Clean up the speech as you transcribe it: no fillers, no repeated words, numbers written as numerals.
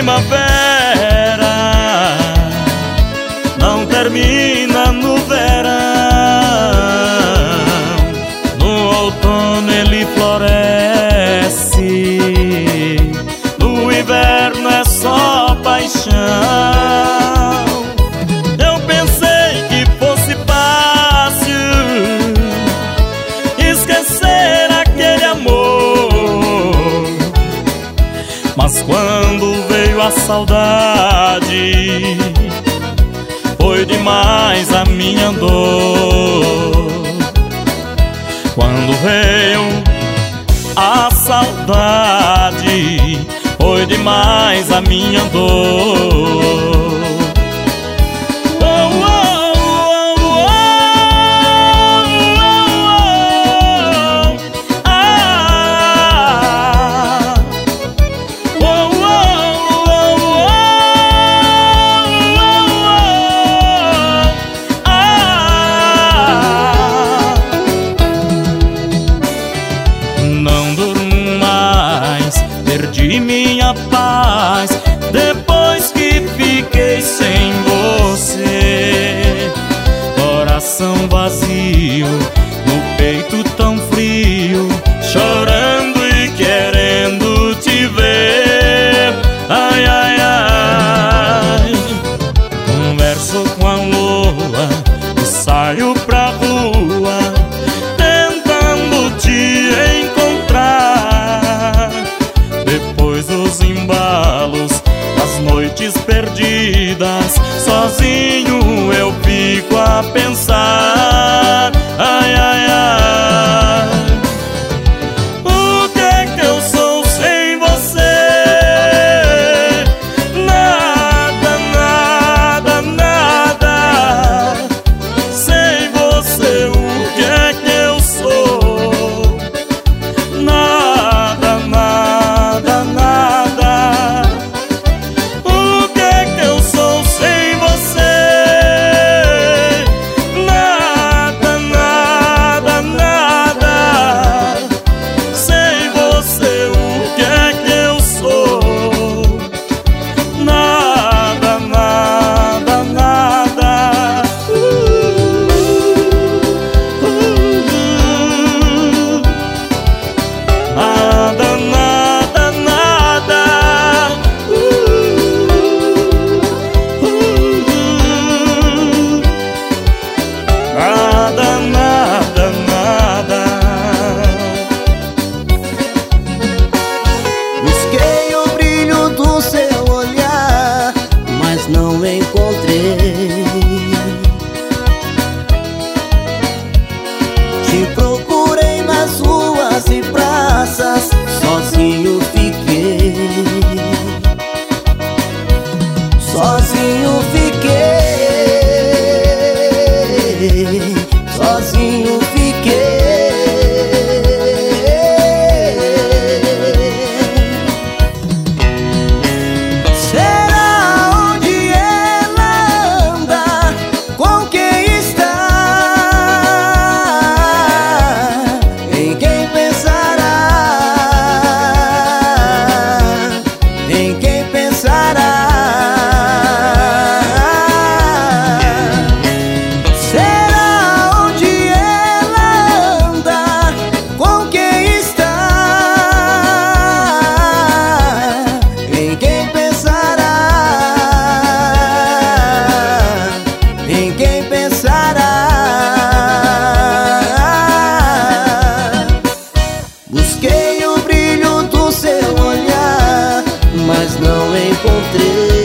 primavera não termina no verão. No outono ele floresce, no inverno é só paixão. Eu pensei que fosse fácil esquecer aquele amor, mas quando veio a saudade, foi demais a minha dor. Quando veio a saudade, foi demais a minha dor. Perdi minha paz depois que fiquei sem você. Coração vazio, no peito tão frio, chorando e querendo te ver. Ai, ai, ai. Converso com a lua e saio pra rua, tentando te encontrar. Depois dos embalos, das noites perdidas, sozinho eu fico a pensar. Ai, ai, ai. O que é que eu sou sem você? Nada, nada, nada. Sem você, o que é que eu sou? Nada, nada, nada. O que é que eu sou sem você? Nada, nada, nada. Sem você, o que é que eu sou? Nada, nada, nada. Nada, nada, nada. Nada, nada, nada. Busquei o brilho do seu olhar, mas não encontrei. Te procurei nas ruas e praças, sozinho fiquei. Sozinho fiquei. Sozinho fiquei. Será onde ela anda? Com quem está? Em quem pensará? Em quem pensará? Será onde ela anda? Com quem está? Em quem pensará? Em quem pensará? Busquei o brilho do seu olhar, mas não encontrei.